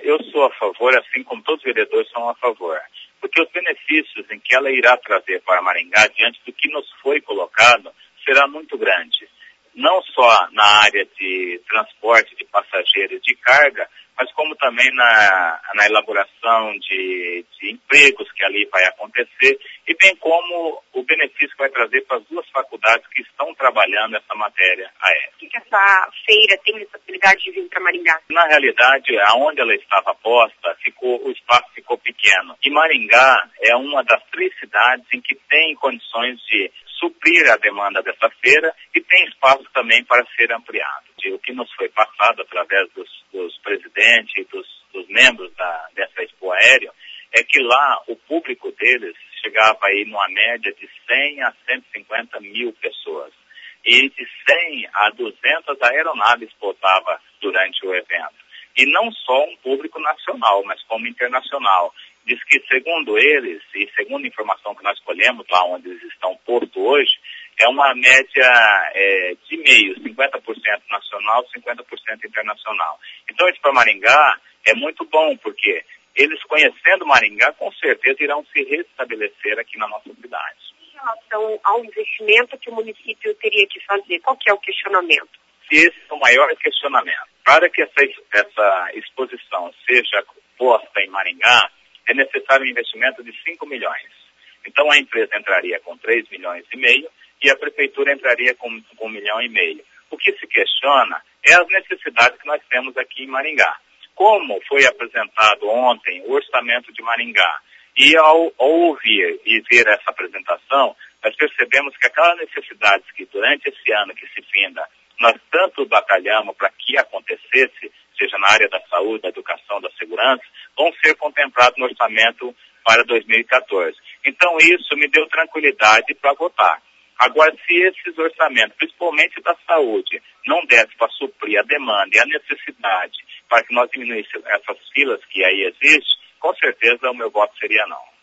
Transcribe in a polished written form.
eu sou a favor, assim como todos os vereadores são a favor, porque os benefícios em que ela irá trazer para Maringá, diante do que nos foi colocado, será muito grande. Não só na área de transporte de passageiros e de carga, mas como também na elaboração de empregos que ali vai acontecer, e bem como o benefício que vai trazer para as duas faculdades que estão trabalhando essa matéria aérea. Por que essa feira tem necessidade de vir para Maringá? Na realidade, aonde ela estava posta, o espaço ficou pequeno. E Maringá é uma das 3 cidades em que tem condições de suprir a demanda dessa feira e tem espaço também para ser ampliado. O que nos foi passado através dos presidentes e dos membros dessa Expo Aéreo é que lá o público deles chegava aí numa média de 100 a 150 mil pessoas. E de 100 a 200 aeronaves pousavam durante o evento. E não só um público nacional, mas como internacional. Diz que, segundo eles, e segundo a informação que nós colhemos lá onde eles estão postos hoje, é uma média de meio, 50% nacional, 50% internacional. Então, isso para Maringá é muito bom, porque eles conhecendo Maringá, com certeza irão se restabelecer aqui na nossa cidade. Em relação ao investimento que o município teria que fazer, qual que é o questionamento? Esse é o maior questionamento. Para que essa exposição seja posta em Maringá, é necessário um investimento de 5 milhões. Então a empresa entraria com 3 milhões e meio e a prefeitura entraria com 1,5 milhão. O que se questiona é as necessidades que nós temos aqui em Maringá. Como foi apresentado ontem o orçamento de Maringá, e ao ouvir e ver essa apresentação, nós percebemos que aquelas necessidades que durante esse ano que se finda, nós tanto batalhamos para que acontecesse, seja na área da saúde, da educação, da segurança, vão ser contemplados no orçamento para 2014. Então isso me deu tranquilidade para votar. Agora, se esses orçamentos, principalmente da saúde, não desse para suprir a demanda e a necessidade para que nós diminuíssemos essas filas que aí existem, com certeza o meu voto seria não.